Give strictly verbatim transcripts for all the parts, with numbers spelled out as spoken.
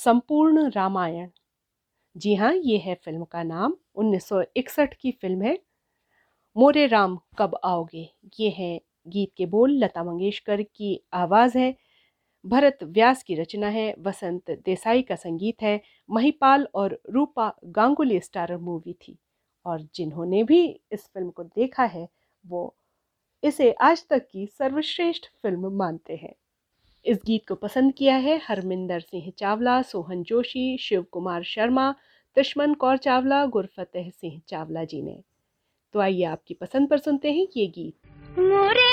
संपूर्ण रामायण। जी हाँ, ये है फिल्म का नाम। उन्नीस सौ इकसठ की फिल्म है। मोरे राम कब आओगे, ये है गीत के बोल। लता मंगेशकर की आवाज़ है, भरत व्यास की रचना है, वसंत देसाई का संगीत है, महिपाल और रूपा गांगुली स्टारर मूवी थी। और जिन्होंने भी इस फिल्म को देखा है वो इसे आज तक की सर्वश्रेष्ठ फिल्म मानते हैं। इस गीत को पसंद किया है हरमिंदर सिंह चावला, सोहन जोशी, शिव कुमार शर्मा, दुश्मन कौर चावला, गुरफतेह सिंह चावला जी ने। तो आइए आपकी पसंद पर सुनते हैं ये गीत। मोरे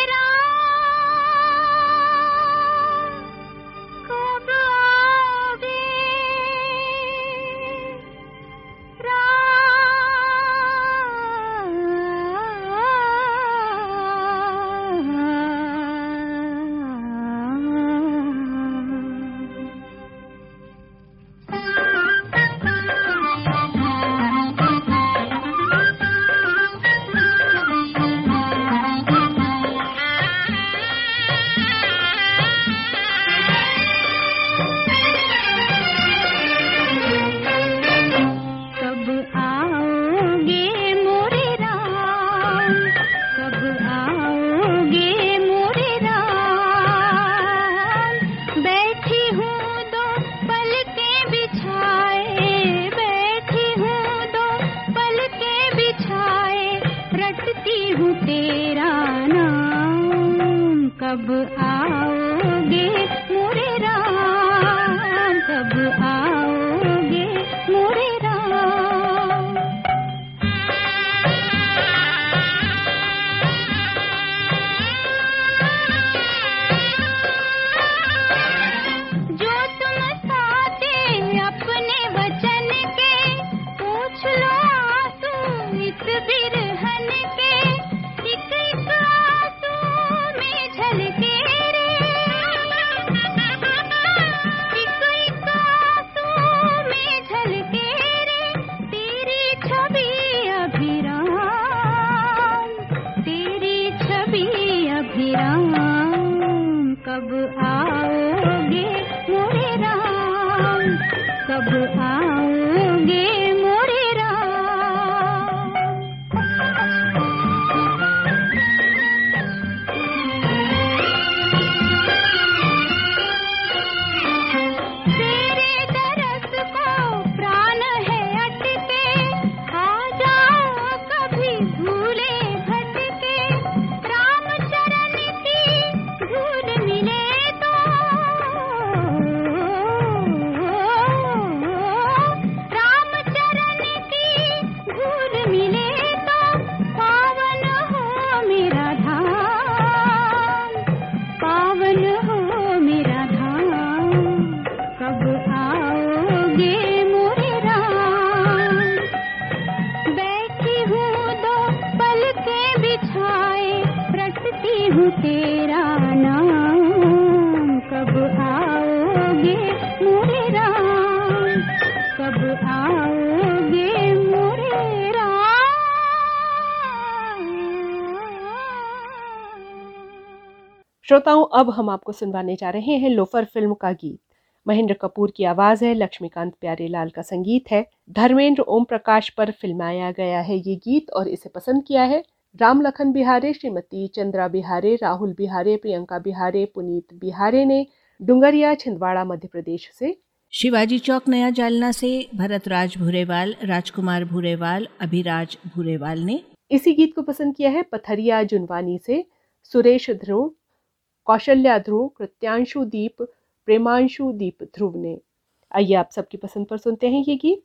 श्रोताओं, अब हम आपको सुनवाने जा रहे हैं लोफर फिल्म का गीत। महेंद्र कपूर की आवाज़ है, लक्ष्मीकांत प्यारेलाल का संगीत है, धर्मेंद्र ओम प्रकाश पर फिल्माया गया है ये गीत और इसे पसंद किया है राम लखन बिहारे, श्रीमती चंद्रा बिहारे, राहुल बिहारे, प्रियंका बिहारे, पुनीत बिहारे ने डुंगरिया छिंदवाड़ा मध्य प्रदेश से, शिवाजी चौक नया जालना से भरत राज भूरेवाल, राजकुमार भूरेवाल, अभिराज भूरेवाल ने इसी गीत को पसंद किया है पथरिया जुनवानी से सुरेश ध्रुव, कौशल्या ध्रुव, कृत्यांशु दीप, प्रेमांशु दीप ध्रुव ने। आइए आप सबकी पसंद पर सुनते हैं ये गीत।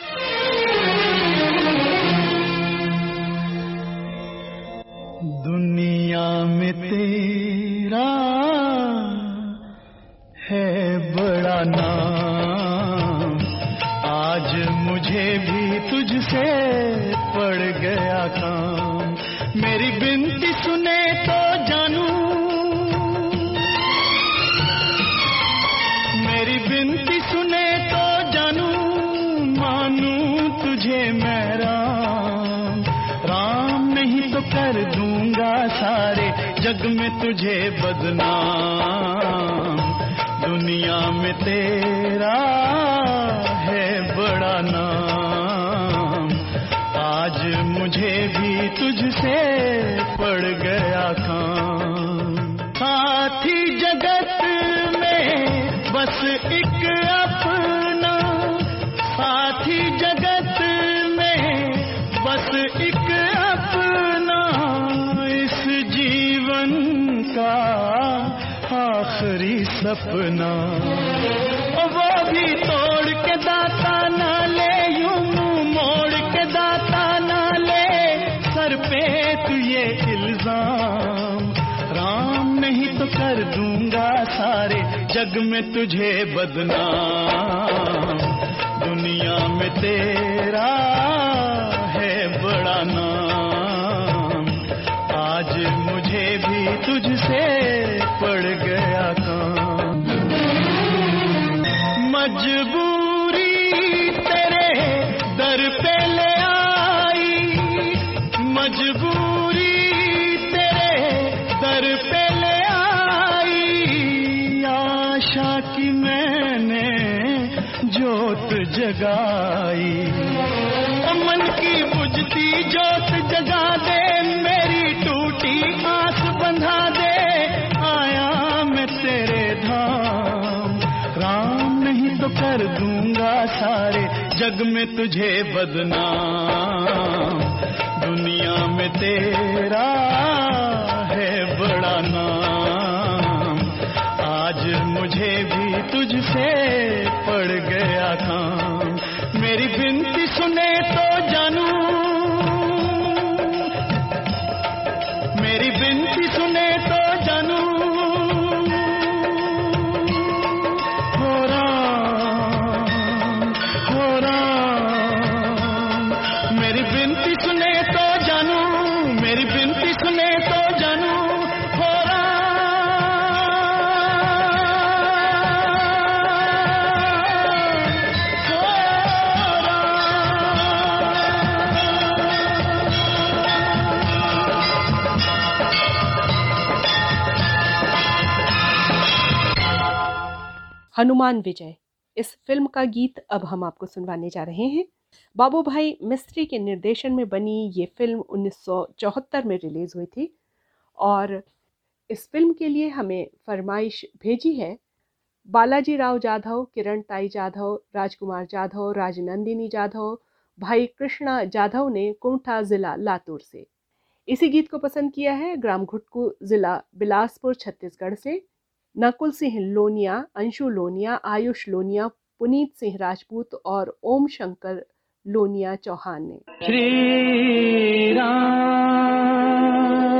दुनिया में तेरा है बड़ा नाम, आज मुझे भी तुझसे पड़ गया काम। मेरी बिनती सुने तो जानू, मेरी बिनती सुने तो जानू, मानू तुझे मैं राम। राम नहीं तो कर दूंगा सारे जग में तुझे बदनाम। दुनिया में तेरा सपना, वो भी तोड़ के दाता ना ले, यूं मुंह मोड़ के दाता ना ले, सर पे तू ये इल्जाम, राम नहीं तो कर दूंगा सारे जग में तुझे बदनाम, दुनिया में तेरा है बड़ा नाम, आज मुझे भी तुझसे पड़ गया काम, मजबूरी तेरे दर पे ले आई, मजबूरी तेरे दर पे ले आई, आशा की मैंने जोत जगाई, मन की बुझती जोत जगा दे, मेरी टूटी आस बंधा दे, आया मैं तेरे धाम, राम नहीं तो कर दूंगा सारे जग में तुझे बदनाम, दुनिया में तेरा है बड़ा नाम, आज मुझे भी तुझसे पड़ गया काम, मेरी बिनती सुने तो जानू, मेरी बिनती सुने तो जानू, हो राम हो राम, मेरी बिनती सुने तो जानू, मेरी बिनती सुने तो जानू, हो हनुमान विजय, इस फिल्म का गीत अब हम आपको सुनवाने जा रहे हैं। बाबू भाई मिस्त्री के निर्देशन में बनी ये फिल्म उन्नीस सौ चौहत्तर में रिलीज हुई थी और इस फिल्म के लिए हमें फरमाइश भेजी है बालाजी राव जाधव, किरण ताई जाधव, राजकुमार जाधव, राजनंदिनी जाधव, भाई कृष्णा जाधव ने कुमठा जिला लातूर से। इसी गीत को पसंद किया है ग्राम घुटकू जिला बिलासपुर छत्तीसगढ़ से नकुल सिंह लोनिया, अंशु लोनिया, आयुष लोनिया, पुनीत सिंह राजपूत और ओम शंकर लोनिया चौहान ने। श्री राम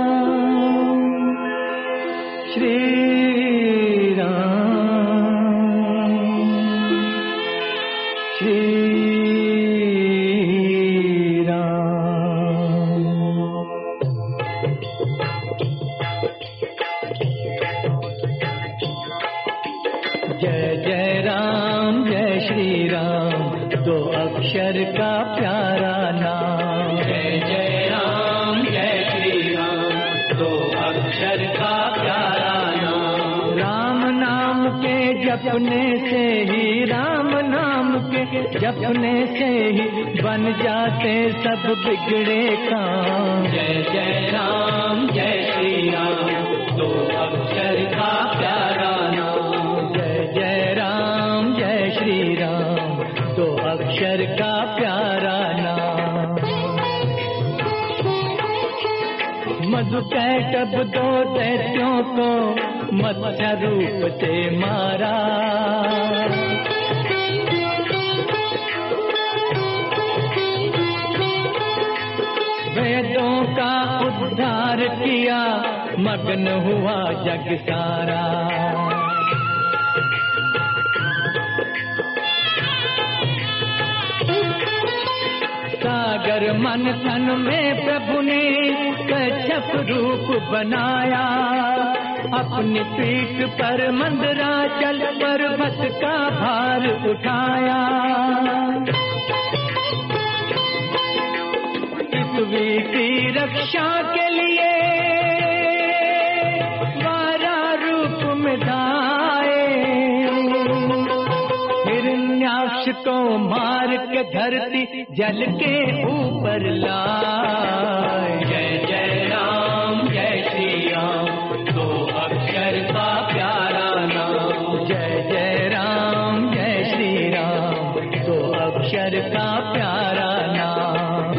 श्री राम श्री अक्षर का प्यारा नाम, जय जय राम जय श्री राम, दो अक्षर का प्यारा नाम, राम नाम के जपने से ही, राम नाम के जपने से ही बन जाते सब बिगड़े काम, जय जय राम जय श्री राम, दो अक्षर का प्यारा नाम, जय जय राम जय श्री राम, दो अक्षर का प्यारा नाम, मधु कैटब दो दैत्यों को मत्स्य रूप से मारा, वेदों का उद्धार किया, मग्न हुआ जग सारा, सागर मंथन में प्रभु ने कच्छप रूप बनाया, अपनी पीठ पर मंदराचल पर्वत का भार उठाया, पृथ्वी की रक्षा के लिए बारह रूप में धाये, हिरण्याक्ष को मार के धरती जल के ऊपर लाए, जय जय राम जय श्री राम, दो अक्षर का प्यारा नाम, जय जय राम जय श्री राम, दो अक्षर का प्यारा नाम।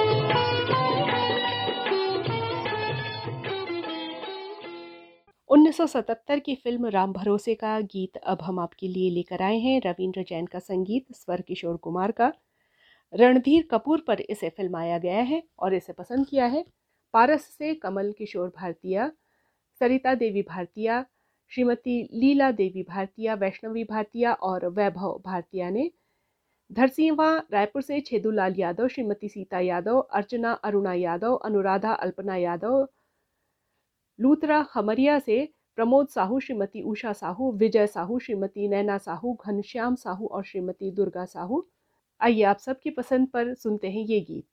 उन्नीस उन्नीस सौ सतहत्तर की फिल्म राम भरोसे का गीत अब हम आपके लिए लेकर आए हैं। रविंद्र जैन का संगीत, स्वर किशोर कुमार का। रणधीर कपूर पर इसे फिल्माया गया है और इसे पसंद किया है पारस से कमल किशोर भारतीय, सरिता देवी भारतीय, श्रीमती लीला देवी भारतीय, वैष्णवी भारतीय और वैभव भारतीय ने। धरसींवा रायपुर से छेदूलाल यादव, श्रीमती सीता यादव, अर्चना अरुणा यादव, अनुराधा अल्पना यादव। लूथरा खमरिया से प्रमोद साहू, श्रीमती उषा साहू, विजय साहू, श्रीमती नैना साहू, घनश्याम साहू और श्रीमती दुर्गा साहू। आइए आप सबकी पसंद पर सुनते हैं ये गीत।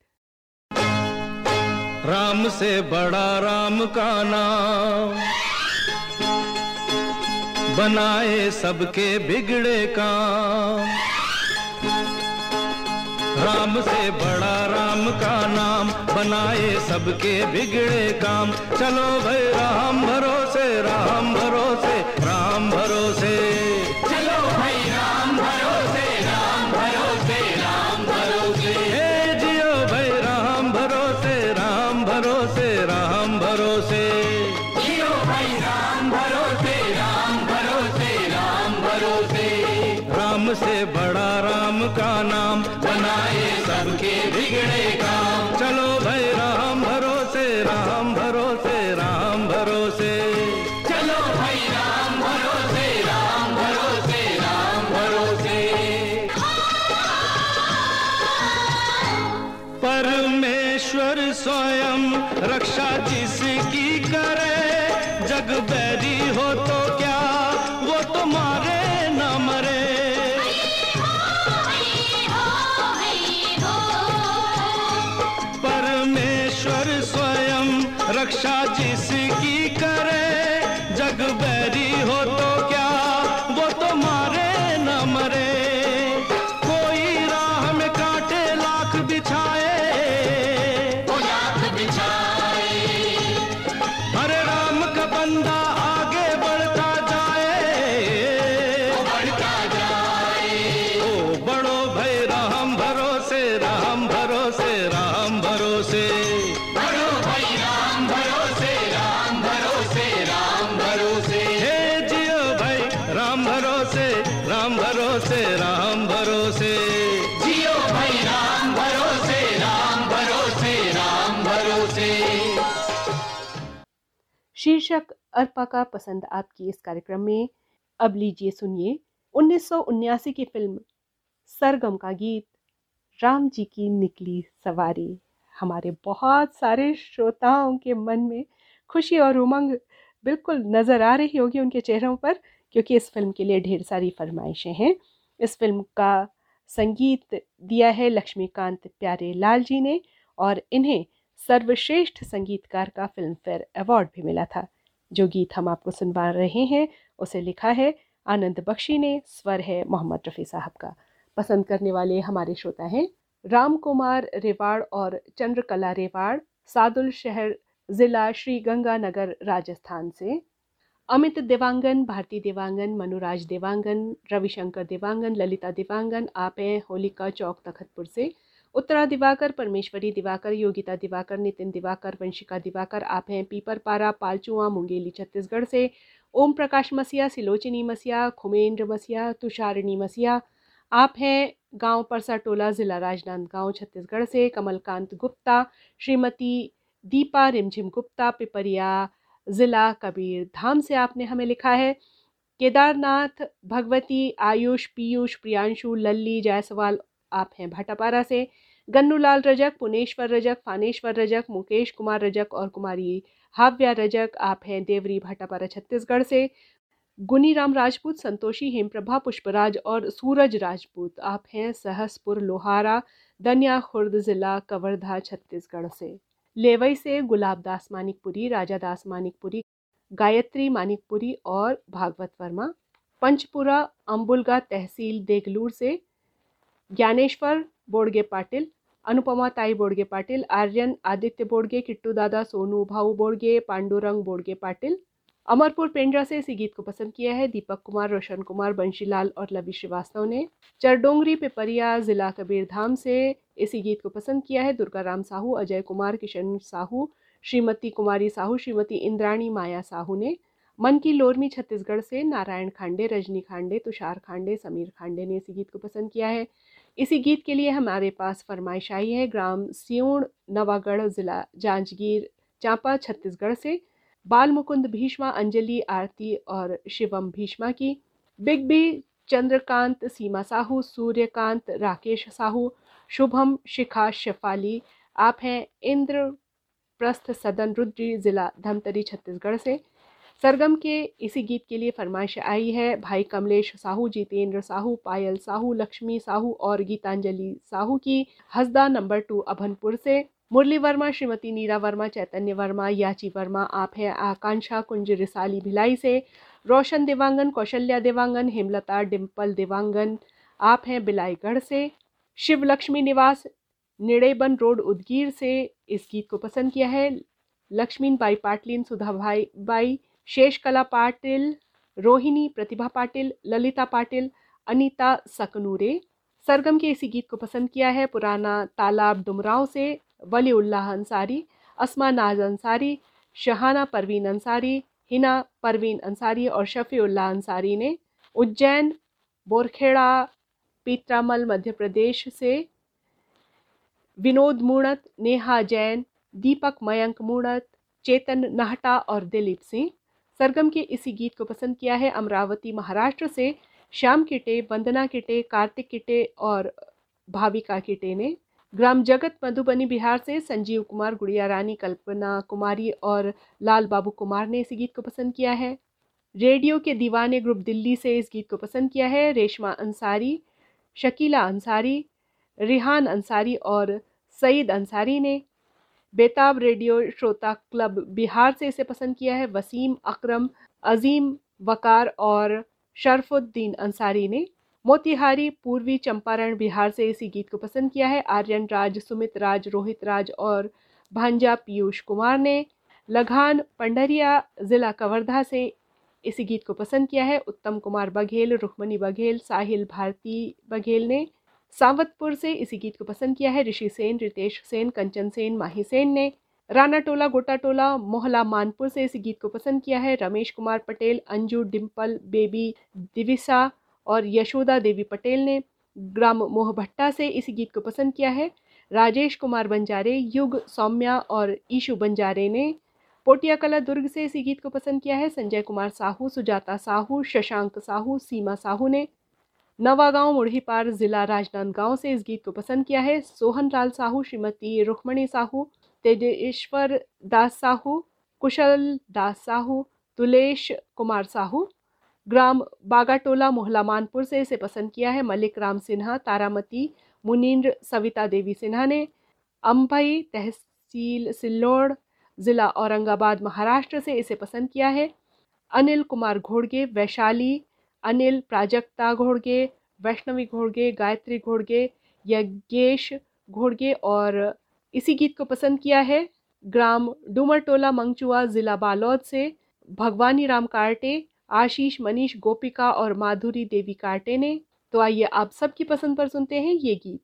राम से बड़ा राम का नाम, बनाए सबके बिगड़े काम। राम से बड़ा राम का नाम, बनाए सबके बिगड़े काम। चलो भाई राम भरोसे, राम भरोसे, राम भरोसे। चलो भाई राम भरोसे, राम भरोसे, राम भरोसे। हे जियो भाई राम भरोसे, राम भरोसे, राम भरोसे। जियो भाई राम भरोसे, राम भरोसे, राम भरोसे। राम से बड़ा राम का नाम, बनाए सबके बिगड़े काम। चलो भाई राम भरोसे, राम भरोसे, राम भरोसे। चलो भाई राम भरोसे, राम भरोसे, राम भरोसे। परमेश्वर स्वयं रक्षा जिसकी करे, जग बैरी हो तो क्या वो तुम्हारे न मरे। परमेश्वर स्वयं रक्षा जिसकी करे, जग बैरी हो तो क्या वो तुम्हारे न मरे। कोई राह में कांटे लाख बिछाए, लाख बिछाए, हरे राम का बंदा आगे बढ़ता जाए, बढ़ता जाए। ओ बड़ो भाई राम भरोसे, राम भरोसे, राम भरोसे। बड़ो भाई राम भरोसे, राम भरोसे, राम भरोसे। हे जियो भाई राम भरोसे, राम भरोसे, राम भरोसे। जियो भाई राम भरोसे, राम भरोसे, राम भरोसे। शीर्षक अर्पा का पसंद आपकी इस कार्यक्रम में अब लीजिए सुनिए उन्नीस सौ उन्यासी की फिल्म सरगम का गीत राम जी की निकली सवारी। हमारे बहुत सारे श्रोताओं के मन में खुशी और उमंग बिल्कुल नज़र आ रही होगी उनके चेहरों पर, क्योंकि इस फिल्म के लिए ढेर सारी फरमाइशें हैं। इस फिल्म का संगीत दिया है लक्ष्मीकांत प्यारे लाल जी ने और इन्हें सर्वश्रेष्ठ संगीतकार का फिल्म फेयर अवार्ड भी मिला था। जो गीत हम आपको सुनवा रहे हैं उसे लिखा है आनंद बख्शी ने, स्वर है मोहम्मद रफ़ी साहब का। पसंद करने वाले हमारे श्रोता हैं राम कुमार रेवाड़ और चंद्रकला रेवाड़, सादुल शहर जिला श्री गंगानगर राजस्थान से। अमित देवांगन, भारती देवांगन, मनुराज देवांगन, रविशंकर देवांगन, ललिता देवांगन आप हैं होलिका चौक तखतपुर से। उत्तरा दिवाकर, परमेश्वरी दिवाकर, योगिता दिवाकर, नितिन दिवाकर, वंशिका दिवाकर आप हैं पीपरपारा पालचुआ मुंगेली छत्तीसगढ़ से। ओम प्रकाश मसिया, सिलोचिनी मसिया, खुमेंद्र मसिया, तुषारिणी मसिया आप हैं गांव परसा टोला जिला राजनांदगांव छत्तीसगढ़ से। कमलकांत गुप्ता, श्रीमती दीपा रिमझिम गुप्ता, पिपरिया जिला कबीर धाम से आपने हमें लिखा है। केदारनाथ, भगवती, आयुष, पीयूष, प्रियांशु, लल्ली जायसवाल आप हैं भाटापारा से। गन्नूलाल रजक, पुनेश्वर रजक, फानेश्वर रजक, मुकेश कुमार रजक और कुमारी हाव्या रजक आप हैं देवरी भाटापारा छत्तीसगढ़ से। गुनीराम राजपूत, संतोषी, हेमप्रभा, पुष्पराज और सूरज राजपूत आप हैं सहसपुर लोहारा, दनिया खुर्द जिला कवर्धा छत्तीसगढ़ से। लेवई से गुलाबदास मानिकपुरी, राजा दास मानिकपुरी, गायत्री मानिकपुरी और भागवत वर्मा। पंचपुरा अम्बुलगा तहसील देगलूर से ज्ञानेश्वर बोड़गे पाटिल, अनुपमा ताई बोड़गे पाटिल, आर्यन आदित्य बोड़गे, किट्टू दादा, सोनू भाऊ बोड़गे, पांडुरंग बोड़गे पाटिल। अमरपुर पेंड्रा से इसी गीत को पसंद किया है दीपक कुमार, रोशन कुमार, बंशीलाल और लवी श्रीवास्तव ने। चरडोंगरी पिपरिया जिला कबीरधाम से इसी गीत को पसंद किया है दुर्गाराम साहू, अजय कुमार, किशन साहू, श्रीमती कुमारी साहू, श्रीमती इंद्राणी माया साहू ने। मन की लोरमी छत्तीसगढ़ से नारायण खांडे, रजनी खांडे, तुषार खांडे, समीर खांडे ने इसी गीत को पसंद किया है। इसी गीत के लिए हमारे पास फरमाइश आई है ग्राम सियोण, नवागढ़, जिला जांजगीर चांपा, छत्तीसगढ़ से बाल मुकुंद भीष्मा, अंजलि, आरती और शिवम भीष्मा की। Big B, Chandrakant, Seema Sahu, Suryakant, Rakesh Sahu, Shubham, Shikha, Shefali. आप हैं इंद्रप्रस्थ सदन रुद्री, जिला धमतरी, छत्तीसगढ़ से। सरगम के इसी गीत के लिए फरमाइश आई है भाई कमलेश साहू, जितेंद्र साहू, पायल साहू, लक्ष्मी साहू और गीतांजलि साहू की, हसदा नंबर टू, अभनपुर से। मुरली वर्मा, श्रीमती नीरा वर्मा, चैतन्य वर्मा, याची वर्मा। आप हैं आकांक्षा कुंज रिसाली भिलाई से। रोशन देवांगन, कौशल्या देवांगन, हेमलता, डिम्पल देवांगन। आप हैं बिलाईगढ़ से। शिव लक्ष्मी निवास, निड़ेबन रोड, उदगीर से इस गीत को पसंद किया है। लक्ष्मीन बाई पाटलिन, सुधा भाई बाई, शेषकला पाटिल, रोहिणी, प्रतिभा पाटिल, ललिता पाटिल, अनीता सकनूरे। सरगम के इसी गीत को पसंद किया है पुराना तालाब डुमराव से वली उल्लाह अंसारी, अस्मा नाज अंसारी, शहाना परवीन अंसारी, हिना परवीन अंसारी और शफी उल्लाह अंसारी ने। उज्जैन, बोरखेड़ा, पीत्रामल, मध्य प्रदेश से विनोद मूणत, नेहा जैन, दीपक मयंक मूणत, चेतन नाहटा और दिलीप सिंह। सरगम के इसी गीत को पसंद किया है अमरावती, महाराष्ट्र से श्याम किटे, वंदना किटे, कार्तिक किटे और भाविका किटे ने। ग्राम जगत, मधुबनी, बिहार से संजीव कुमार, गुड़िया रानी, कल्पना कुमारी और लाल बाबू कुमार ने इसी गीत को पसंद किया है। रेडियो के दीवाने ग्रुप दिल्ली से इस गीत को पसंद किया है रेशमा अंसारी, शकीला अंसारी, रिहान अंसारी और सईद अंसारी ने। बेताब रेडियो श्रोता क्लब बिहार से इसे पसंद किया है वसीम अकरम, अजीम वकार और शरफुद्दीन अंसारी ने। मोतिहारी, पूर्वी चंपारण, बिहार से इसी गीत को पसंद किया है आर्यन राज, सुमित राज, रोहित राज और भांजा पीयूष कुमार ने। लगान, पंडरिया, जिला कवर्धा से इसी गीत को पसंद किया है उत्तम कुमार बघेल, रुक्मणी बघेल, साहिल भारती बघेल ने। सावतपुर से इसी गीत को पसंद किया है ऋषि सेन, रितेश सेन, कंचन सेन, माही सेन ने। राना टोला, गोटा टोला, मोहला मानपुर से इसी गीत को पसंद किया है रमेश कुमार पटेल, अंजू, डिम्पल, बेबी, दिविसा और यशोदा देवी पटेल ने। ग्राम मोहभट्टा से इसी गीत को पसंद किया है राजेश कुमार बंजारे, युग, सौम्या और ईशु बंजारे ने। पोटिया कला, दुर्ग से इसी गीत को पसंद किया है संजय कुमार साहू, सुजाता साहू, शशांक साहू, सीमा साहू ने। नवागांव, मुढ़ीपार, जिला राजनांदगांव से इस गीत को पसंद किया है सोहन लाल साहू, श्रीमती रुक्मणी साहू, तेजेश्वर दास साहू, कुशल दास साहू, तुलेश कुमार साहू। ग्राम बागाटोला, मोहला मानपुर से इसे पसंद किया है मलिक राम सिन्हा, तारामती, मुनीन्द्र, सविता देवी सिन्हा ने। अंबई, तहसील सिल्लोड़, जिला औरंगाबाद, महाराष्ट्र से इसे पसंद किया है अनिल कुमार घोड़गे, वैशाली, अनिल, प्राजक्ता घोड़गे, वैष्णवी घोड़गे, गायत्री घोड़गे, यज्ञेश घोड़गे और इसी गीत को पसंद किया है ग्राम डूमरटोला, मंगचुआ, जिला बालोद से भगवानी राम कार्टे, आशीष, मनीष, गोपिका और माधुरी देवी कार्टे ने। तो आइए आप सबकी पसंद पर सुनते हैं ये गीत।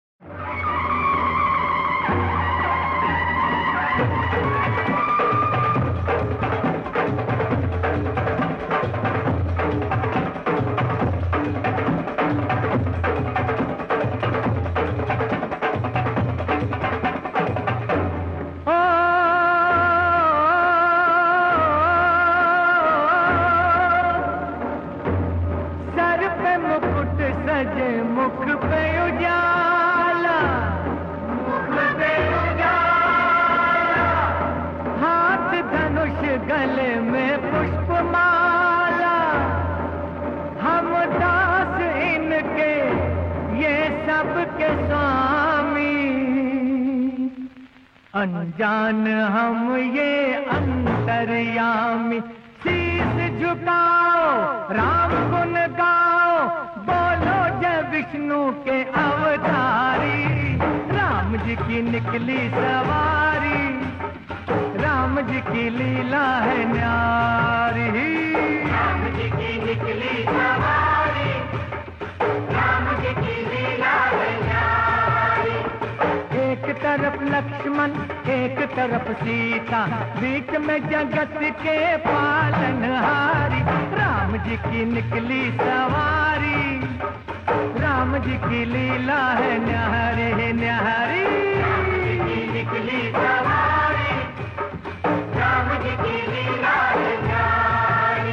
अनजान हम ये अंतर्यामी, शीश झुकाओ, राम गुण गाओ, बोलो जय विष्णु के अवतारी। राम जी की निकली सवारी, राम जी की लीला है न्यारी। राम जी की निकली सवारी, राम जी की लीला है न्यारी। एक तरफ लक्ष्मण एक तरफ सीता, बीच में जगत के पालनहारी, राम जी की निकली सवारी, राम जी की लीला है न्यारी न्यारी, राम जी की निकली सवारी, राम जी की लीला है न्यारी।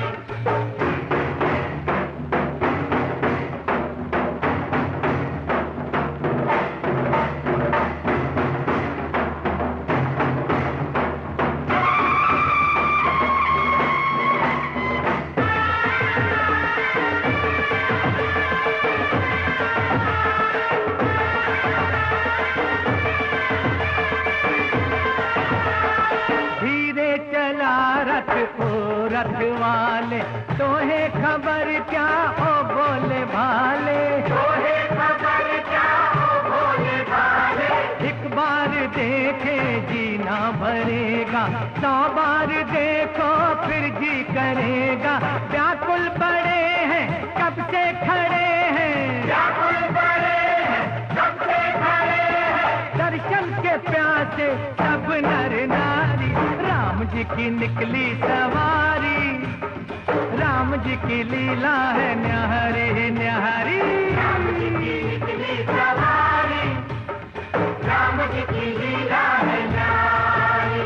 रथ वाले तोहे खबर क्या ओ बोले भाले, तोहे खबर क्या ओ बोले भाले, एक बार देखे जीना भरेगा, सौ बार देखो फिर जी करेगा, व्याकुल बड़े हैं कब से खड़े हैं, व्याकुल बड़े हैं कब से खड़े हैं, दर्शन के प्यासे सब नर नारी, राम जी की निकली सवारी, राम जी की लीला है न्यारी न्यारी, राम जी की निकली सवारी, राम जी की लीला है न्यारी।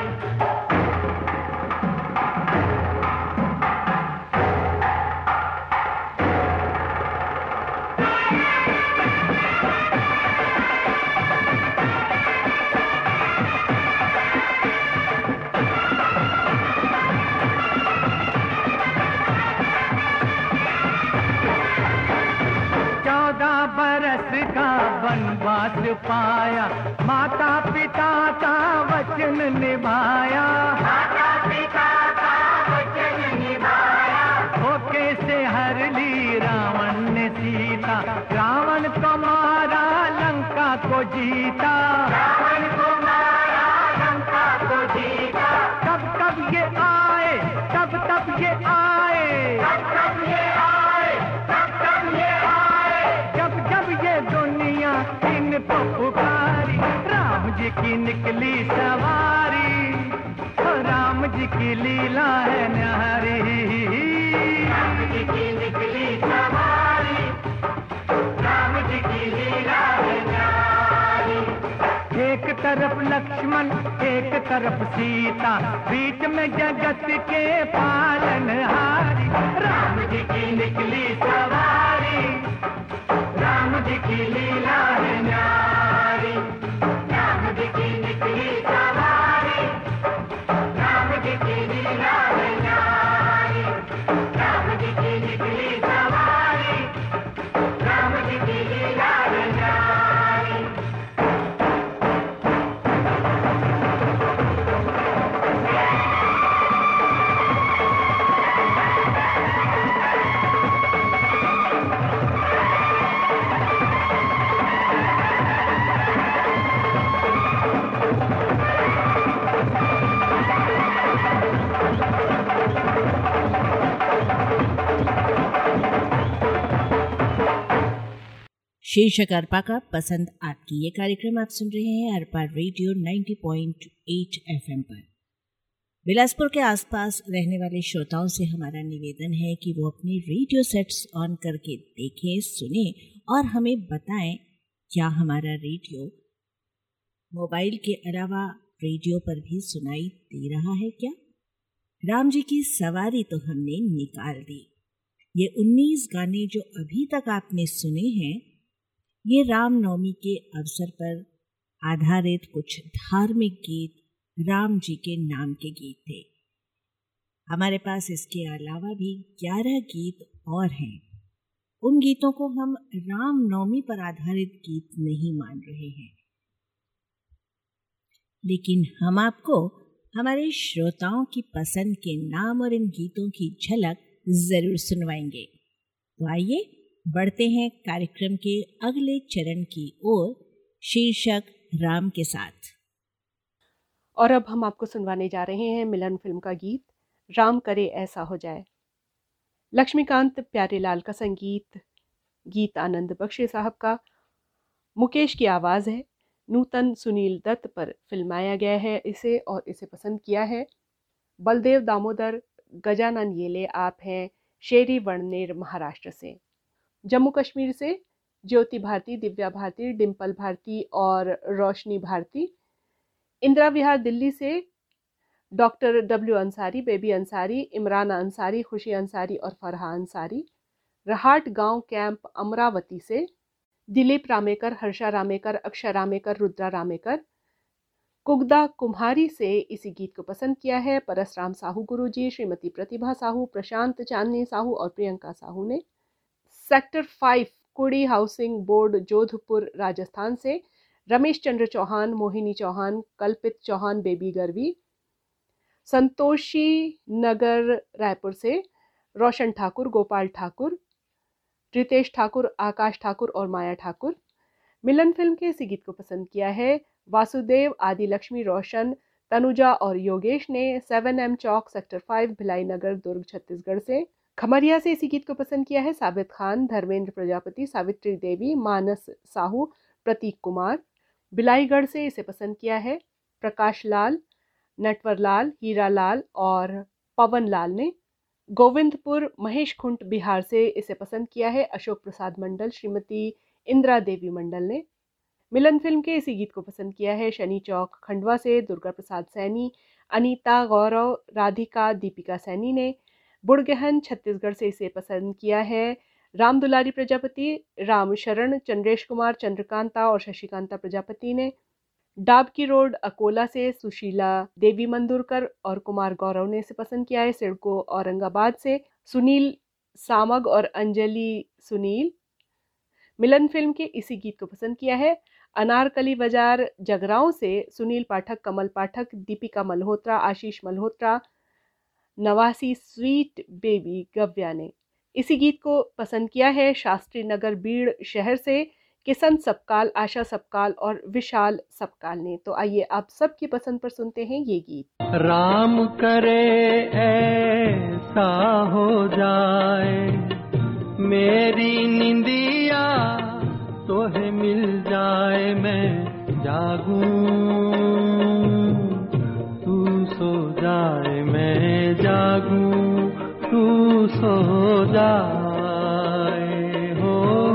बरस का वनवास पाया, माता पिता का वचन निभाया, माता पिता का वचन निभाया, धोखे से हर ली रावण ने सीता, रावण को मारा लंका को जीता, रावण को मारा लंका को जीता, कब कब ये आए कब तब ये आए, कब कब ये आए कब तब ये आए, जब जब ये दुनिया इनको पुकारी, राम जी की निकली सवारी, राम जी की लीला है न्यारी, राम जी की निकली सवारी, राम जी की लीला है न्यारी। एक तरफ लक्ष्मण एक तरफ सीता, बीच में जगत के पालनहारी, राम जी की निकली सवारी, राम जी की लीला है न्यारी, राम जी की निकली सवारी, राम जी की लीला है न्यारी, राम जी की निकली सवारी, राम जी की लीला है न्यारी। शीर्षक अर्पा का पसंद आपकी, ये कार्यक्रम आप सुन रहे हैं अर्पा रेडियो नब्बे पॉइंट आठ एफएम पर। बिलासपुर के आसपास रहने वाले श्रोताओं से हमारा निवेदन है कि वो अपने रेडियो सेट्स ऑन करके देखें, सुनें और हमें बताएं क्या हमारा रेडियो मोबाइल के अलावा रेडियो पर भी सुनाई दे रहा है क्या। राम जी की सवारी तो हमने निकाल दी। ये उन्नीस गाने जो अभी तक आपने सुने हैं, ये रामनवमी के अवसर पर आधारित कुछ धार्मिक गीत राम जी के नाम के गीत थे। हमारे पास इसके अलावा भी ग्यारह गीत और हैं। उन गीतों को हम रामनवमी पर आधारित गीत नहीं मान रहे हैं, लेकिन हम आपको हमारे श्रोताओं की पसंद के नाम और इन गीतों की झलक जरूर सुनवाएंगे। तो आइए बढ़ते हैं कार्यक्रम के अगले चरण की ओर, शीर्षक राम के साथ। और अब हम आपको सुनवाने जा रहे हैं मिलन फिल्म का गीत राम करे ऐसा हो जाए। लक्ष्मीकांत प्यारेलाल का संगीत, गीत आनंद बख्शी साहब का, मुकेश की आवाज़ है, नूतन सुनील दत्त पर फिल्माया गया है इसे, और इसे पसंद किया है बलदेव दामोदर, गजानन येले आप हैं, शेरी वणनेर महाराष्ट्र से। जम्मू कश्मीर से ज्योति भारती, दिव्या भारती, डिम्पल भारती और रोशनी भारती। इंदिरा विहार दिल्ली से doctor W Ansari, baby Ansari, Imran Ansari, Khushi Ansari और फरहा अंसारी। रहाट गांव कैंप अमरावती से दिलीप रामेकर, हर्षा रामेकर, अक्षय रामेकर, रुद्रा रामेकर। कुगदा कुम्हारी से इसी गीत को पसंद किया है परसराम साहू गुरुजी, श्रीमती प्रतिभा साहू, प्रशांत चांदनी साहू और प्रियंका साहू ने। Sector five Kudi housing board Jodhpur Rajasthan से रमेश चंद्र चौहान, मोहिनी चौहान, कल्पित चौहान, बेबी गर्वी। संतोषी नगर रायपुर से रोशन ठाकुर, गोपाल ठाकुर, रितेश ठाकुर, आकाश ठाकुर और माया ठाकुर। मिलन फिल्म के इसी गीत को पसंद किया है वासुदेव, आदि लक्ष्मी, रोशन, तनुजा और योगेश ने। Seven M Chowk sector five Bhilai Nagar Durg Chhattisgarh से। खमरिया से इसी गीत को पसंद किया है साबित खान, धर्मेंद्र प्रजापति, सावित्री देवी, मानस साहू, प्रतीक कुमार। बिलाईगढ़ से इसे पसंद किया है प्रकाश लाल, नटवर लाल, हीरा लाल और पवन लाल ने। गोविंदपुर महेश खुंट बिहार से इसे पसंद किया है अशोक प्रसाद मंडल, श्रीमती इंदिरा देवी मंडल ने। मिलन फिल्म के इसी गीत को पसंद किया है शनि चौक खंडवा से दुर्गा प्रसाद सैनी, अनीता, गौरव, राधिका, दीपिका सैनी ने। बुड़गहन छत्तीसगढ़ से इसे पसंद किया है राम दुलारी प्रजापति, राम शरण, चंद्रेश कुमार, चंद्रकांता और शशिकांता प्रजापति ने। डाबकी रोड अकोला से सुशीला देवी मंदुरकर और कुमार गौरव ने इसे पसंद किया है। सिडको औरंगाबाद से सुनील सामग और अंजलि सुनील। मिलन फिल्म के इसी गीत को पसंद किया है अनारकली बाजार जगरांव से सुनील पाठक, कमल पाठक, दीपिका मल्होत्रा, आशीष मल्होत्रा, नवासी स्वीट बेबी गव्या ने। इसी गीत को पसंद किया है शास्त्री नगर बीड़ शहर से किशन सबकाल, आशा सबकाल और विशाल सबकाल ने। तो आइए आप सबकी पसंद पर सुनते हैं ये गीत। राम करे ऐसा हो जाए मेरी निंदिया तोहे मिल जाए, मैं जागूं तू सो जाए, मैं जागूं तू सो जाए हो।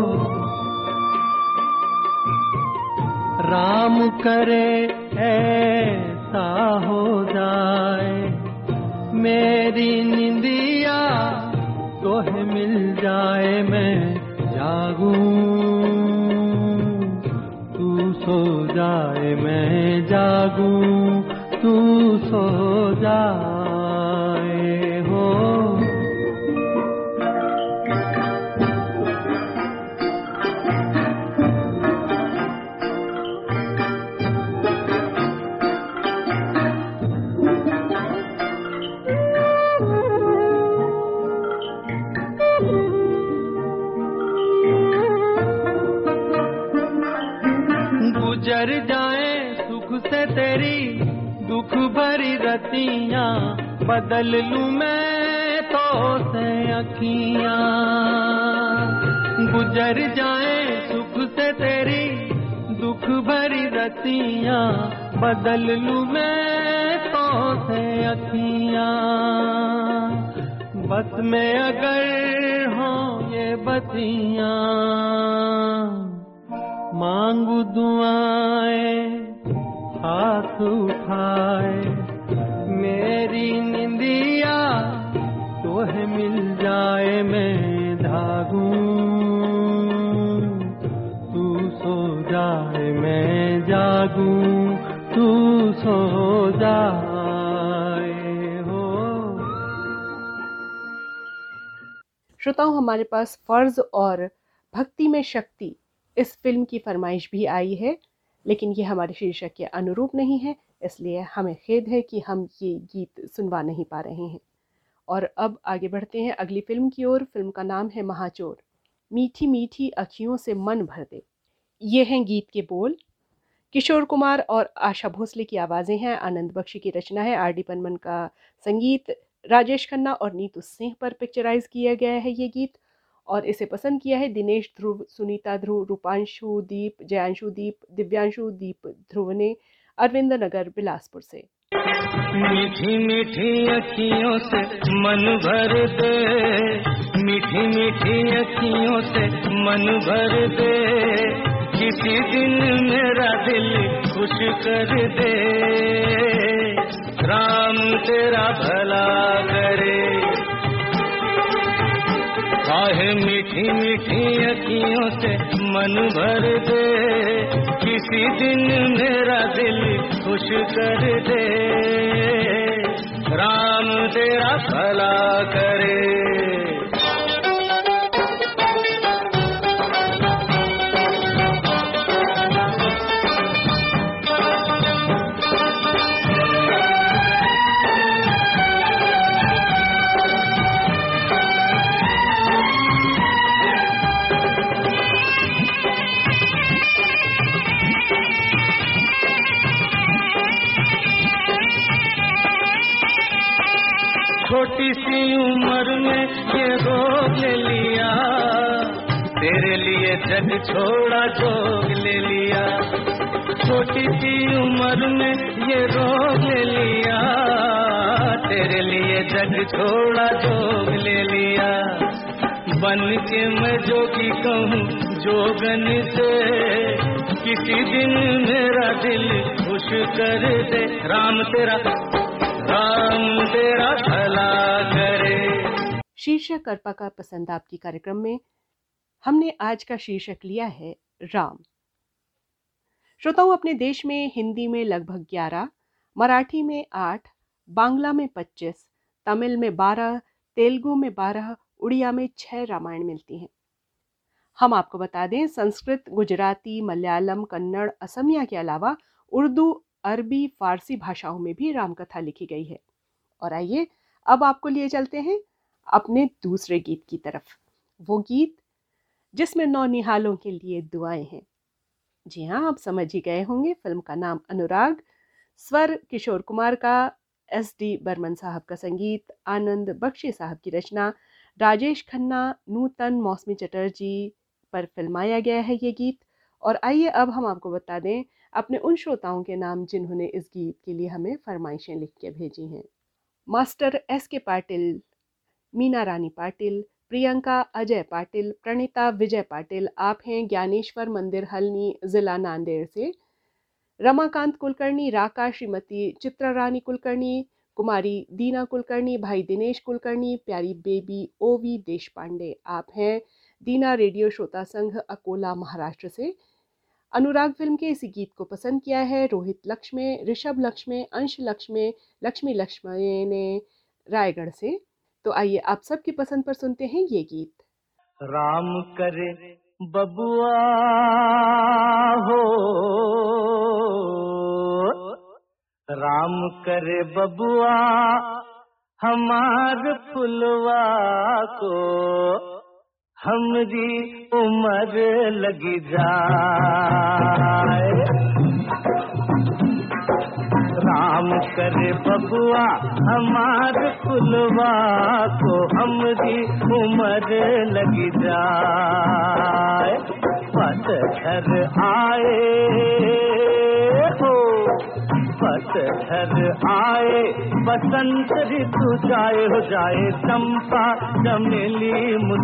राम करे ऐसा हो जाए मेरी निंदिया तोहे मिल जाए, मैं जागूं तू सो जाए, मैं जागूं तू सो जाए हो। गुजर जाए सुख से तेरी दुख भरी रतियां, बदल लूं मैं तो से अखियां। गुजर जाए सुख से तेरी दुख भरी रतियां, बदल लूं मैं तो से अखियां। बस में अगर हो ये बतियां, मांगू दुआएं हाथ उठाए, मेरी निंदिया तोहे मिल जाए, मैं धागूं तू सो जाए, मैं जागूं तू सो जाए हो। श्रोताओं, हमारे पास फर्ज और भक्ति में शक्ति इस फिल्म की फरमाइश भी आई है, लेकिन ये हमारे शीर्षक के अनुरूप नहीं है, इसलिए हमें खेद है कि हम ये गीत सुनवा नहीं पा रहे हैं। और अब आगे बढ़ते हैं अगली फिल्म की ओर। फिल्म का नाम है महाचोर। मीठी मीठी अखियों से मन भर दे, ये हैं गीत के बोल। किशोर कुमार और आशा भोसले की आवाज़ें हैं, आनंद बख्शी की रचना है, आर डी बर्मन का संगीत, राजेश खन्ना और नीतू सिंह पर पिक्चराइज किया गया है ये गीत। और इसे पसंद किया है दिनेश ध्रुव, सुनीता ध्रुव, रूपांशु दीप, जयांशु दीप, दिव्यांशु दीप ध्रुव ने अरविंद नगर बिलासपुर से। मीठी मीठी अखियों से मन भर दे, मीठी मीठी अखियों से मन भर दे, किसी दिन मेरा दिल खुश कर दे, राम तेरा भला करे। आहे मीठी मीठी अखियों से मन भर दे, किसी दिन मेरा दिल खुश कर दे, राम तेरा भला करे। छोटी सी उम्र में ये रोग ले लिया, तेरे लिए जग छोड़ा जोग ले लिया। छोटी सी उम्र में ये रोग ले लिया, तेरे लिए जग छोड़ा जोग ले लिया। बन के मैं जोगी कहूँ जोगन से, किसी दिन मेरा दिल खुश कर दे, राम तेरा राम तेरा भला करे। शीर्षक अर्पा का पसंद आपकी कार्यक्रम में हमने आज का शीर्षक लिया है राम। श्रोताओं, अपने देश में हिंदी में लगभग ग्यारह, मराठी में आठ, बांग्ला में पच्चीस, तमिल में बारह, तेलुगु में बारह, उड़िया में छह रामायण मिलती हैं। हम आपको बता दें, संस्कृत, गुजराती, मलयालम, कन्नड़, असमिया के अलावा उर्दू, अरबी, फारसी भाषाओं में भी रामकथा लिखी गई है। और आइए अब आपको लिए चलते हैं अपने दूसरे गीत की तरफ, वो गीत जिसमें नौनिहालों के लिए दुआएं हैं। जी हाँ, आप समझ ही गए होंगे, फिल्म का नाम अनुराग, स्वर किशोर कुमार का, एस डी बर्मन साहब का संगीत, आनंद बख्शी साहब की रचना, राजेश खन्ना, नूतन मौसमी चटर्जी पर फिल्माया गया है ये गीत। और आइए अब हम आपको बता दें अपने उन श्रोताओं के नाम जिन्होंने इस गीत के लिए हमें फरमाइशें लिख के भेजी हैं। मास्टर एस के पाटिल, मीना रानी पाटिल, प्रियंका अजय पाटिल, प्रणीता विजय पाटिल, आप हैं ज्ञानेश्वर मंदिर हल्नी, जिला नांदेड़ से। रमाकांत कुलकर्णी, राका, श्रीमती चित्रा रानी कुलकर्णी, कुमारी दीना कुलकर्णी, भाई दिनेश कुलकर्णी, प्यारी बेबी ओवी देश पांडे, आप हैं दीना रेडियो श्रोता संघ अकोला महाराष्ट्र से। अनुराग फिल्म के इसी गीत को पसंद किया है रोहित लक्ष्मी, ऋषभ लक्ष्मी, अंश लक्ष्मी, लक्ष्मी लक्ष्मी ने रायगढ़ से। तो आइए आप सबकी पसंद पर सुनते हैं ये गीत। राम करे बबुआ हो, राम करे बबुआ हमार फुलवा को, हमरी उम्र लगी जाए। राम करे बबुआ हमार फुलवा को, हमरी उम्र लगी जाए। पतझर आए हो, पतझर आए, बसंत ऋतु जाए हो जाए, चंपा चमेली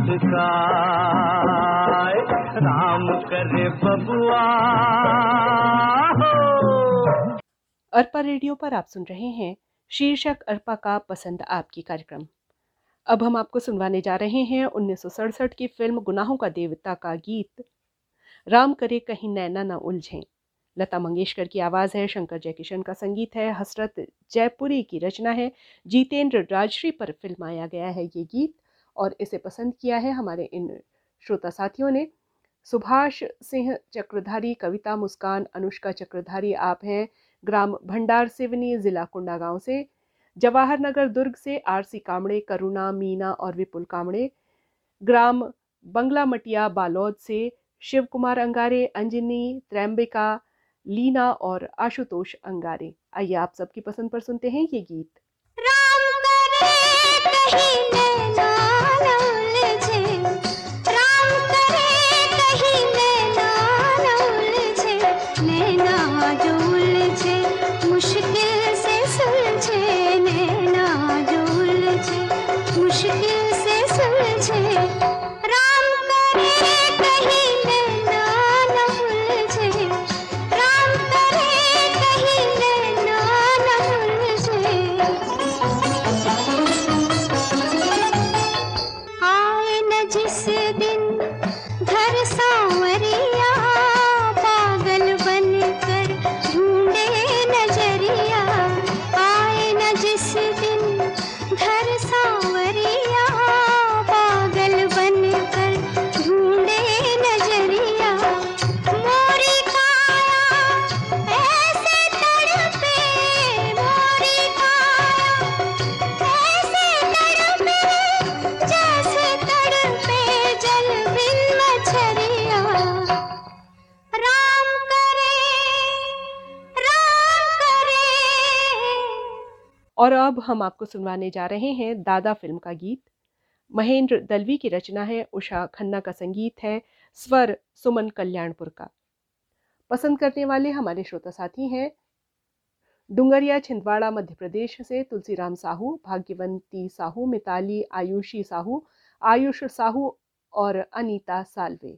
मुस्काए। राम करे बबुआ हो। अर्पा रेडियो पर आप सुन रहे हैं शीर्षक अर्पा का पसंद आपकी कार्यक्रम। अब हम आपको सुनवाने जा रहे हैं उन्नीस सौ सड़सठ की फिल्म गुनाहों का देवता का गीत राम करे कहीं नैना न उलझें। लता मंगेशकर की आवाज़ है, शंकर जयकिशन का संगीत है, हसरत जयपुरी की रचना है, जितेंद्र राजश्री पर फिल्माया गया है ये गीत। और इसे पसंद किया है हमारे इन श्रोता साथियों ने, सुभाष सिंह चक्रधारी, कविता मुस्कान, अनुष्का चक्रधारी, आप हैं ग्राम भंडार सिवनी, जिला कुंडागांव से। जवाहर नगर दुर्ग से आरसी कामड़े, करुणा, मीना और विपुल कामड़े। ग्राम बंगला मटिया बालौद से शिव कुमार अंगारे, अंजनी, त्रैम्बिका, लीना और आशुतोष अंगारे। आइए आप सबकी पसंद पर सुनते हैं ये गीत। राम करे कहीं नैना न उलझे, और अब हम आपको सुनवाने जा रहे हैं दादा फिल्म का गीत। महेंद्र दलवी की रचना है, उषा खन्ना का संगीत है, स्वर सुमन कल्याणपुर का। पसंद करने वाले हमारे श्रोता साथी हैं डुंगरिया छिंदवाड़ा मध्य प्रदेश से तुलसीराम साहू, भाग्यवंती साहू, मिताली आयुषी साहू, आयुष साहू और अनीता सालवे।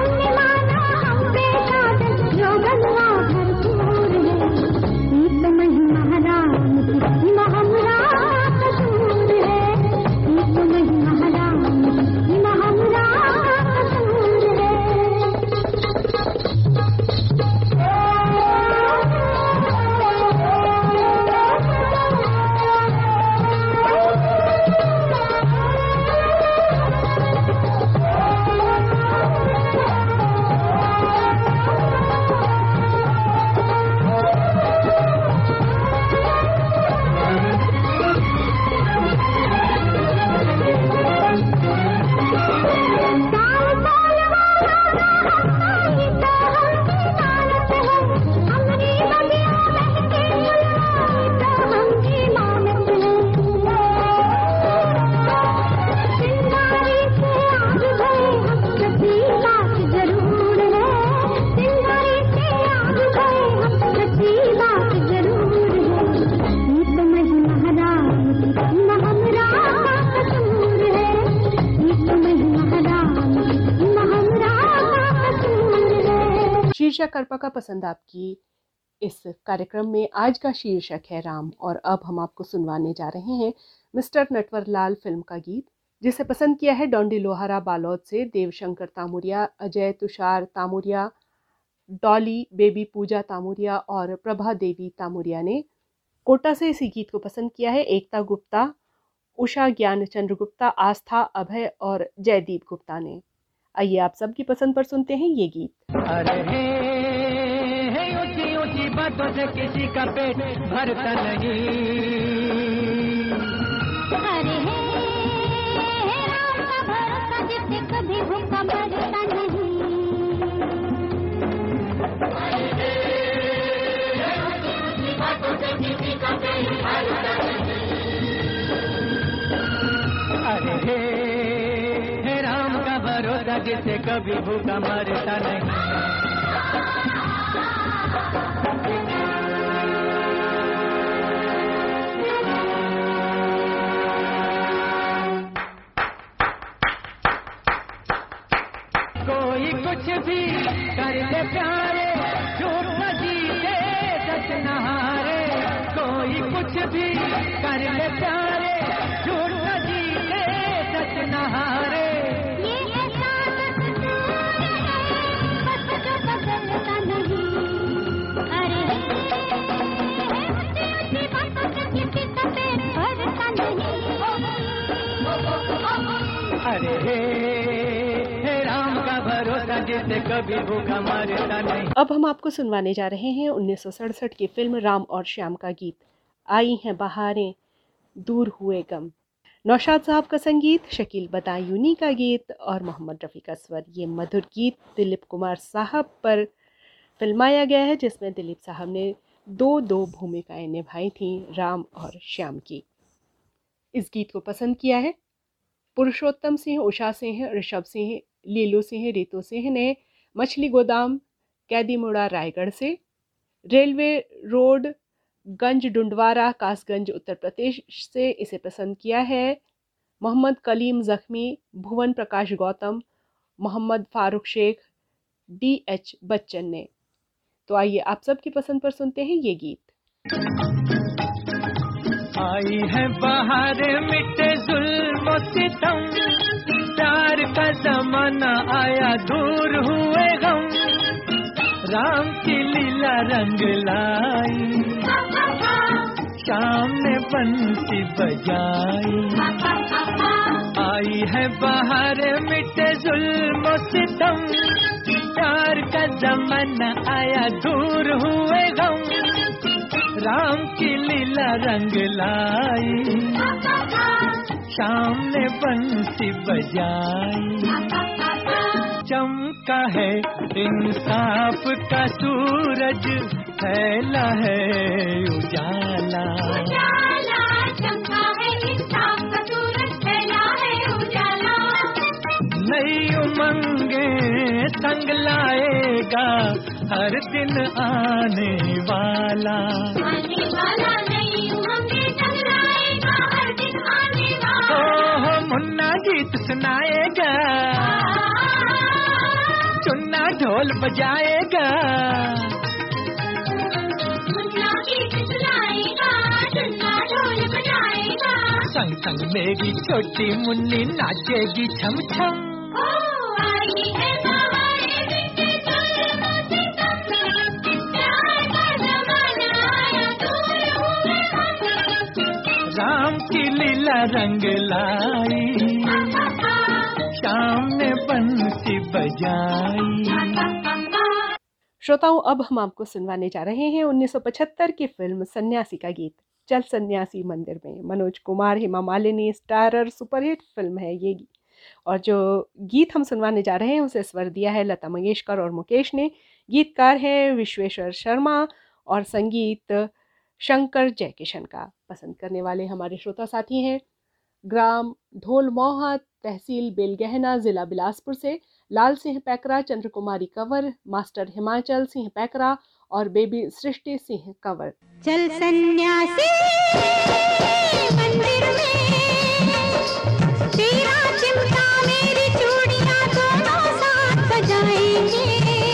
शीर्षक अर्पा का पसंद आपकी इस कार्यक्रम में आज का शीर्षक है राम। और अब हम आपको सुनवाने जा रहे हैं मिस्टर नटवरलाल फिल्म का गीत, जिसे पसंद किया है डोंडी लोहारा बालौद से देवशंकर तामुरिया, अजय तुषार तामुरिया, डॉली बेबी पूजा तामुरिया और प्रभा देवी तामुरिया ने। कोटा से इसी गीत को पसंद किया है एकता गुप्ता, उषा ज्ञान चंद्र गुप्ता, आस्था अभय और जयदीप गुप्ता ने। आइए आप सबकी पसंद पर सुनते हैं ये गीत। अरे हे, हे ऊंची ऊंची बातों से किसी का पेट भरता नहीं। अरे हे, हे राम का भरोसा जिससे कभी भूखा मरता नहीं। अरे हे, हे ऊंची ऊंची बातों से किसी का पेट भरता नहीं। अरे हे, हे राम का भरोसा जिससे कभी भूखा मरता नहीं। कोई कुछ भी कर ले प्यारे, झूठ न जीते सच न हारे। कोई कुछ भी कर ले प्यारे, झूठ न जीते सच न हारे। अरे हे, हे राम का भरोसा जिससे कभी भूखा मरता नहीं। अब हम आपको सुनवाने जा रहे हैं उन्नीस सौ सड़सठ की फिल्म राम और श्याम का गीत, आई हैं बहारें दूर हुए गम। नौशाद साहब का संगीत, शकील बदायूनी का गीत और मोहम्मद रफ़ी का स्वर। ये मधुर गीत दिलीप कुमार साहब पर फिल्माया गया है, जिसमें दिलीप साहब ने दो दो भूमिकाएं निभाई थीं, राम और श्याम की। इस गीत को पसंद किया है पुरुषोत्तम सिंह, उषा सिंह, ऋषभ सिंह, लीलू सिंह, रीतू सिंह ने मछली गोदाम कैदी मुड़ा रायगढ़ से। रेलवे रोड गंज डुंडवारा कासगंज उत्तर प्रदेश से इसे पसंद किया है मोहम्मद कलीम जख्मी, भुवन प्रकाश गौतम, मोहम्मद फारूक शेख, डी एच बच्चन ने। तो आइए आप सबकी पसंद पर सुनते हैं ये गीत। आई है बाहर मिटे जुल्म सितम, प्यार का जमाना आया दूर हुए गम। राम की लीला रंग लाई, श्याम ने बंसी बजाई। आई है बाहर मिटे जुल्म सितम, प्यार का जमाना आया दूर हुए गम। राम की लीला रंग लाई, श्याम ने बंसी बजाई। चमका है इंसाफ का सूरज, फैला है उजाला। संग लाएगा हर दिन आने वाला। आने वाला नहीं हमें संग लाएगा हर दिन आने वाला। ओ मुन्ना गीत सुनाएगा, चुन्ना ढोल बजाएगा, मुन्ना गीत सुनाएगा, चुन्ना ढोल बजाएगा। संग संग मेरी छोटी मुन्नी नाचेगी छम छम। ओ आई है हमारे बिंदे चोर मोती कम, प्यार का जमाना आया दूर हुए हम। राम की लीला रंग लाई, शाम ने बंसी बजाई। श्रोताओं, अब हम आपको सुनवाने जा रहे हैं उन्नीस सौ पचहत्तर की फिल्म सन्यासी का गीत, चल Sanyasi Mandir Mein. Manoj Kumar, Hema Malini starrer superhit film है ये। और जो गीत हम सुनवाने जा रहे हैं उसे स्वर दिया है लता मंगेशकर और मुकेश ने। गीतकार है विश्वेश्वर शर्मा और संगीत शंकर जयकिशन का। पसंद करने वाले हमारे श्रोता साथी हैं ग्राम ढोलमोहा, तहसील बेलगहना, जिला बिलासपुर से लाल सिंह पैकरा, चंद्र कुमारी कंवर, मास्टर हिमाचल सिंह पैकरा और बेबी सृष्टि सिंह कंवर। चल सन्यासी मंदिर में, तेरा चिमटा मेरी चूड़ियां दोनों साथ बजाएंगे,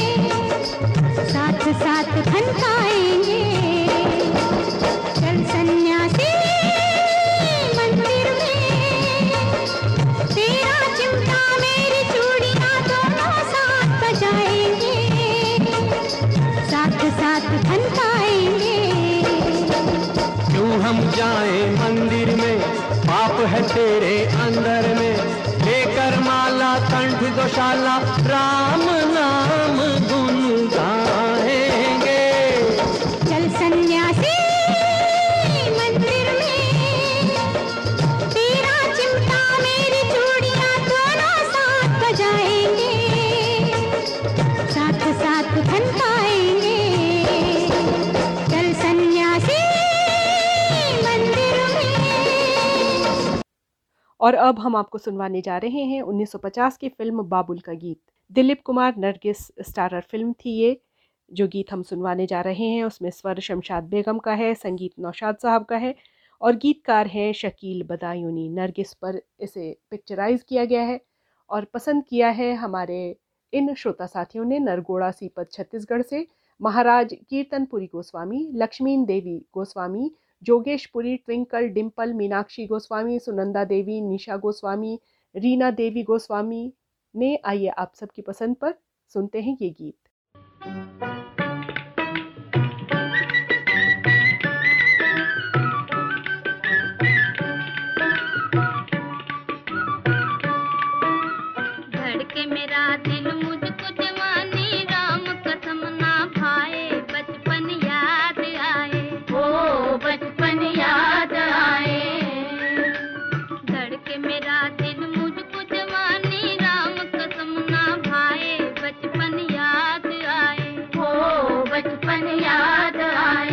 साथ साथ खनकाएंगे। चल सन्यासी मंदिर में, तेरा चिमटा मेरी चूड़ियां दोनों साथ बजाएंगे, साथ साथ खनकाएंगे। क्यों हम जाए मंदिर में, पाप है तेरे अंदर में, लेकर माला कंठ गौशाला राम नाम गुन गाएंगे। चल सन्यासी मंदिर में, तेरा चिमटा मेरी चूड़ियां दोनों साथ बजाएंगे, साथ साथ खनकाएंगे। चल सन्यासी मंदिर में। और अब हम आपको सुनवाने जा रहे हैं उन्नीस सौ पचास की फिल्म बाबुल का गीत। दिलीप कुमार नरगिस स्टारर फिल्म थी ये। जो गीत हम सुनवाने जा रहे हैं उसमें स्वर शमशाद बेगम का है, संगीत नौशाद साहब का है और गीतकार हैं शकील बदायूनी। नरगिस पर इसे पिक्चराइज किया गया है और पसंद किया है हमारे इन श्रोता साथियों ने नरगोड़ा सीपत छत्तीसगढ़ से महाराज कीर्तनपुरी गोस्वामी, लक्ष्मीन देवी गोस्वामी, जोगेशपुरी, ट्विंकल, डिम्पल, मीनाक्षी गोस्वामी, सुनंदा देवी, निशा गोस्वामी, रीना देवी गोस्वामी ने। आइए आप सबकी पसंद पर सुनते हैं ये गीत। धड़के मेरा दिल मुझको जवानी, राम कसम ना भाए, बचपन याद आए, ओ बचपन याद आए। धड़के मेरा दिल मुझको जवानी, राम कसम ना भाए, बचपन याद आए, ओ बचपन याद आए।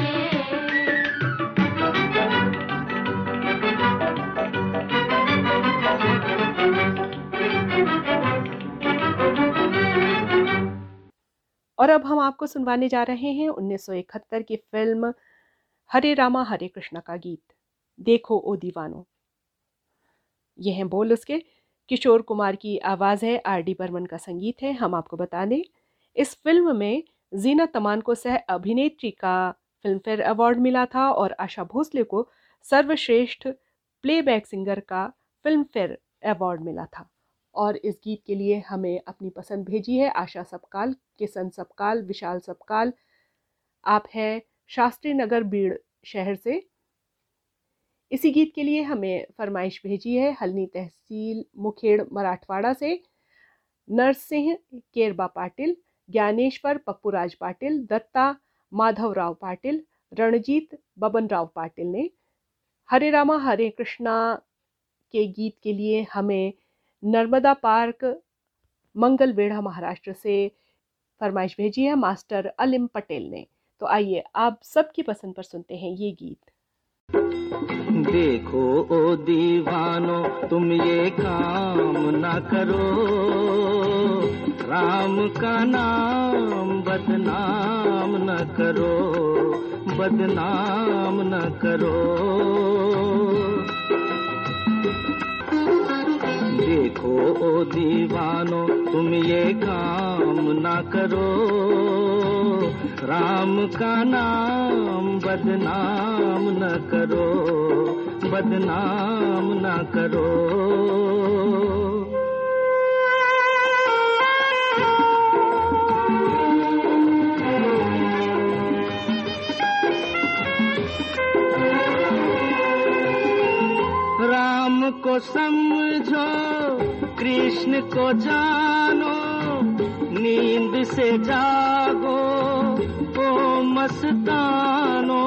और अब हम आपको सुनवाने जा रहे हैं उन्नीस सौ इकहत्तर की फिल्म हरे रामा हरे कृष्णा का गीत, देखो ओ दीवानो। ये हैं बोल उसके। किशोर कुमार की आवाज़ है, आर डी बर्मन का संगीत है। हम आपको बता दें इस फिल्म में जीनत अमान को सह अभिनेत्री का फिल्म फेयर अवार्ड मिला था और आशा भोसले को सर्वश्रेष्ठ प्लेबैक सिंगर का फिल्म फेयर अवार्ड मिला था। और इस गीत के लिए हमें अपनी पसंद भेजी है आशा सबकाल, किशन सबकाल, विशाल सबकाल। आप हैं शास्त्री नगर बीड़ शहर से। इसी गीत के लिए हमें फरमाइश भेजी है हल्नी तहसील मुखेड़ मराठवाड़ा से नरसिंह केरबा पाटिल, ज्ञानेश्वर पप्पूराज पाटिल, दत्ता माधवराव पाटिल, रणजीत बबनराव पाटिल ने। हरे रामा हरे कृष्णा के गीत के लिए हमें नर्मदा पार्क मंगलवेढ़ा महाराष्ट्र से फरमाइश भेजी है मास्टर अलिम पटेल ने। तो आइए आप सबकी पसंद पर सुनते हैं ये गीत। देखो ओ दीवानो तुम ये काम ना करो, राम का नाम बदनाम न करो, बदनाम न करो। देखो ओ दीवानो तुम ये काम न करो, राम का नाम बदनाम न करो, बदनाम न करो। राम को समझो कृष्ण को जानो, नींद से जागो ओ मस्तानो।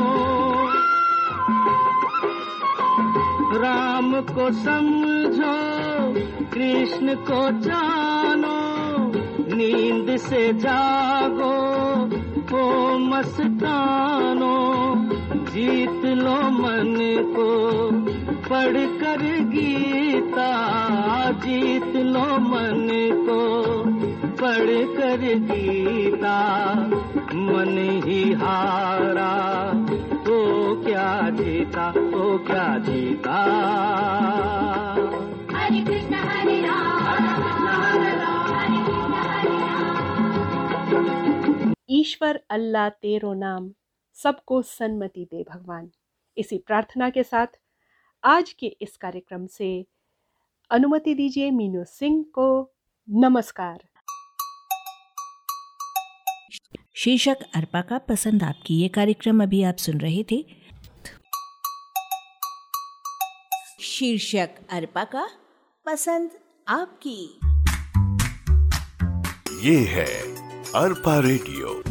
राम को समझो कृष्ण को जानो, नींद से जागो ओ मस्तानो। जीत लो मन को पढ़ कर गीता, जीत लो मन को पढ़ कर गीता। मन ही हारा तो क्या जीता, तो क्या जीता। हरे कृष्ण हरे राम, हरे कृष्ण हरे राम। ईश्वर अल्लाह तेरो नाम, सबको सन्मति दे भगवान। इसी प्रार्थना के साथ आज के इस कार्यक्रम से अनुमति दीजिए मीनू सिंह को। नमस्कार। शीर्षक अर्पा का पसंद आपकी, ये कार्यक्रम अभी आप सुन रहे थे। शीर्षक अर्पा का पसंद आपकी। ये है अर्पा रेडियो।